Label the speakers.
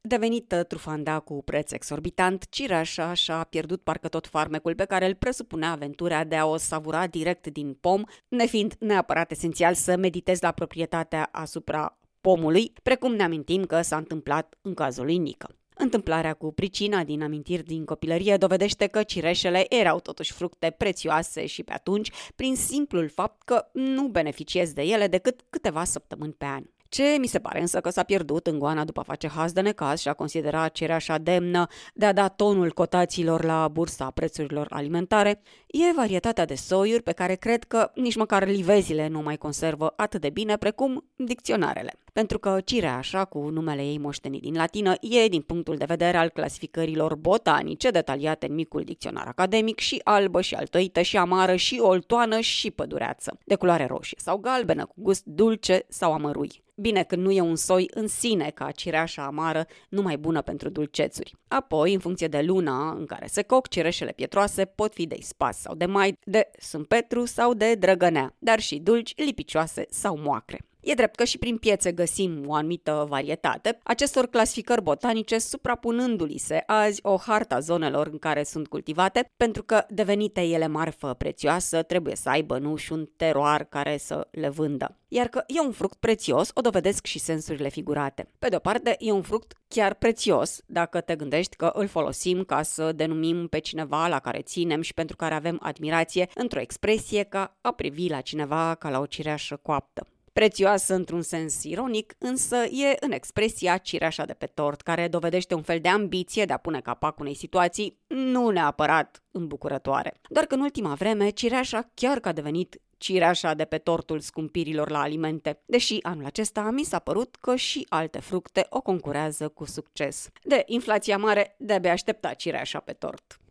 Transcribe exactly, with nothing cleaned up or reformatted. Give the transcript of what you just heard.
Speaker 1: Devenită trufanda cu preț exorbitant, cireașa și-a pierdut parcă tot farmecul pe care îl presupunea aventura de a o savura direct din pom, nefiind neapărat esențial să meditezi la proprietatea asupra pomului, precum ne amintim că s-a întâmplat în cazul lui Nică. Întâmplarea cu pricina din amintiri din copilărie dovedește că cireșele erau totuși fructe prețioase și pe atunci, prin simplul fapt că nu beneficiezi de ele decât câteva săptămâni pe an. Ce mi se pare însă că s-a pierdut în goana după a face haz de necaz și a considera cireașa demnă de a da tonul cotațiilor la bursa prețurilor alimentare, e varietatea de soiuri pe care cred că nici măcar livezile nu mai conservă atât de bine precum dicționarele. Pentru că cireașa, cu numele ei moștenit din latină, e, din punctul de vedere al clasificărilor botanice detaliate în micul dicționar academic, și albă și altoită și amară și oltoană și pădureață, de culoare roșie sau galbenă, cu gust dulce sau amărui. Bine că nu e un soi în sine ca cireașa amară, numai bună pentru dulcețuri. Apoi, în funcție de luna în care se coc, cireșele pietroase pot fi de ispas sau de mai, de sâmpetru sau de drăgănea, dar și dulci, lipicioase sau moacre. E drept că și prin piețe găsim o anumită varietate, acestor clasificări botanice suprapunându-li se azi o hartă a zonelor în care sunt cultivate, pentru că devenite ele marfă prețioasă, trebuie să aibă nu și un teroar care să le vândă. Iar că e un fruct prețios, o dovedesc și sensurile figurate. Pe de-o parte, e un fruct chiar prețios, dacă te gândești că îl folosim ca să denumim pe cineva la care ținem și pentru care avem admirație, într-o expresie ca a privi la cineva ca la o cireașă coaptă. Prețioasă într-un sens ironic, însă e în expresia cireașa de pe tort, care dovedește un fel de ambiție de a pune capac unei situații nu neapărat îmbucurătoare. Doar că în ultima vreme, cireașa chiar că a devenit cireașa de pe tortul scumpirilor la alimente, deși anul acesta mi s-a părut că și alte fructe o concurează cu succes. De inflația mare, de-abia aștepta cireașa pe tort.